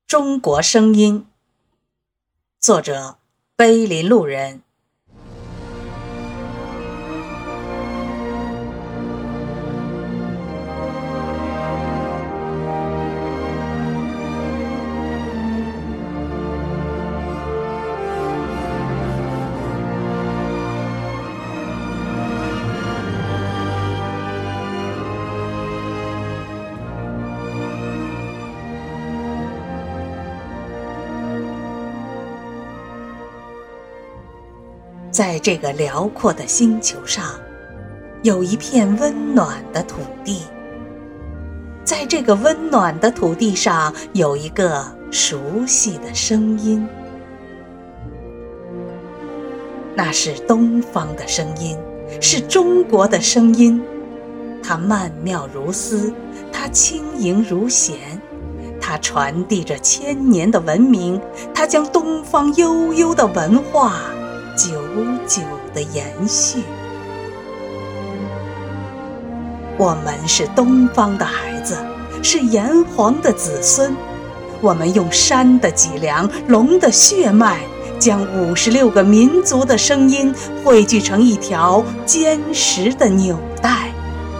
中国声音，作者碑林路人。在这个辽阔的星球上，有一片温暖的土地。在这个温暖的土地上，有一个熟悉的声音。那是东方的声音，是中国的声音。它曼妙如丝，它轻盈如弦，它传递着千年的文明，它将东方悠悠的文化久久地延续。我们是东方的孩子，是炎黄的子孙。我们用山的脊梁，龙的血脉，将56个民族的声音汇聚成一条坚实的纽带。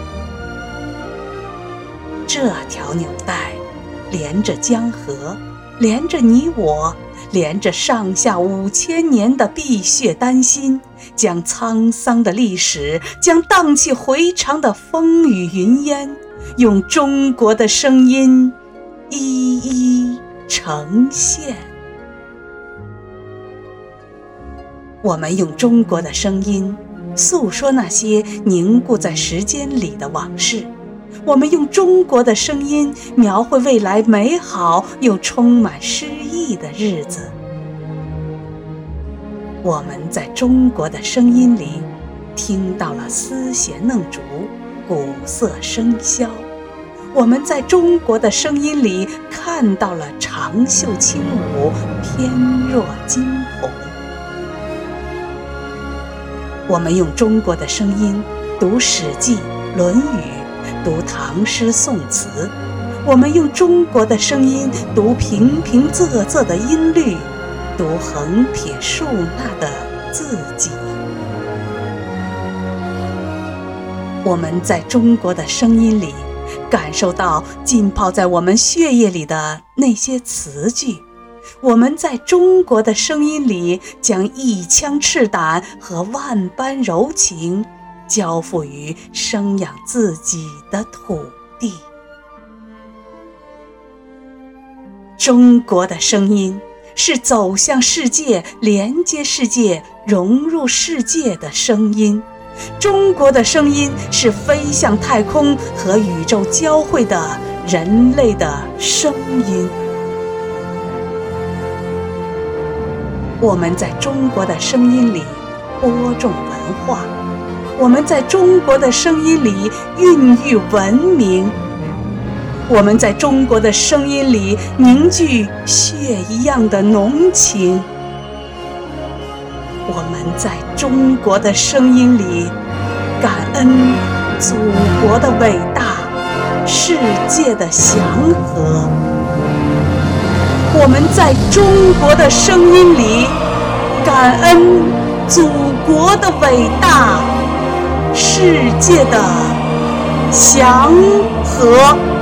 这条纽带连着江河，连着你我，连着上下5000年的碧血丹心，将沧桑的历史，将荡气回肠的风雨云烟，用中国的声音一一呈现。我们用中国的声音诉说那些凝固在时间里的往事，我们用中国的声音描绘未来美好又充满诗意的日子。我们在中国的声音里听到了丝弦弄竹，鼓瑟笙箫；我们在中国的声音里看到了长袖轻舞，翩若惊鸿。我们用中国的声音读《史记》《论语》，读唐诗宋词；我们用中国的声音读平平仄仄的音律，读横撇竖捺的字迹。我们在中国的声音里感受到浸泡在我们血液里的那些词句。我们在中国的声音里将一腔赤胆和万般柔情交付于生养自己的土地。中国的声音是走向世界、连接世界、融入世界的声音。中国的声音是飞向太空和宇宙交汇的人类的声音。我们在中国的声音里播种文化，我们在中国的声音里孕育文明，我们在中国的声音里凝聚血一样的浓情。我们在中国的声音里感恩祖国的伟大，世界的祥和。我们在中国的声音里感恩祖国的伟大，世界的祥和。